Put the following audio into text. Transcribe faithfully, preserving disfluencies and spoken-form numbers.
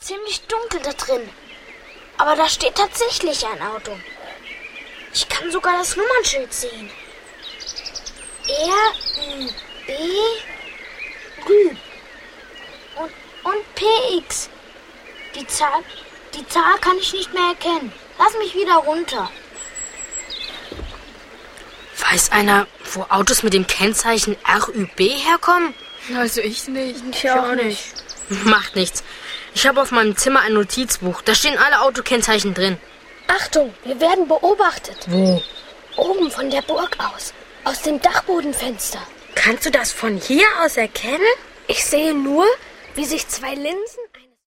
ziemlich dunkel da drin. Aber da steht tatsächlich ein Auto. Ich kann sogar das Nummernschild sehen. R, Ü, B, Rü. Und, und P X. Die Zahl, die Zahl kann ich nicht mehr erkennen. Lass mich wieder runter. Weiß einer, wo Autos mit dem Kennzeichen R Ü B herkommen? Also ich nicht. Ich auch nicht. Macht nichts. Ich habe auf meinem Zimmer ein Notizbuch. Da stehen alle Autokennzeichen drin. Achtung, wir werden beobachtet. Wo? Oben von der Burg aus. Aus dem Dachbodenfenster. Kannst du das von hier aus erkennen? Ich sehe nur, wie sich zwei Linsen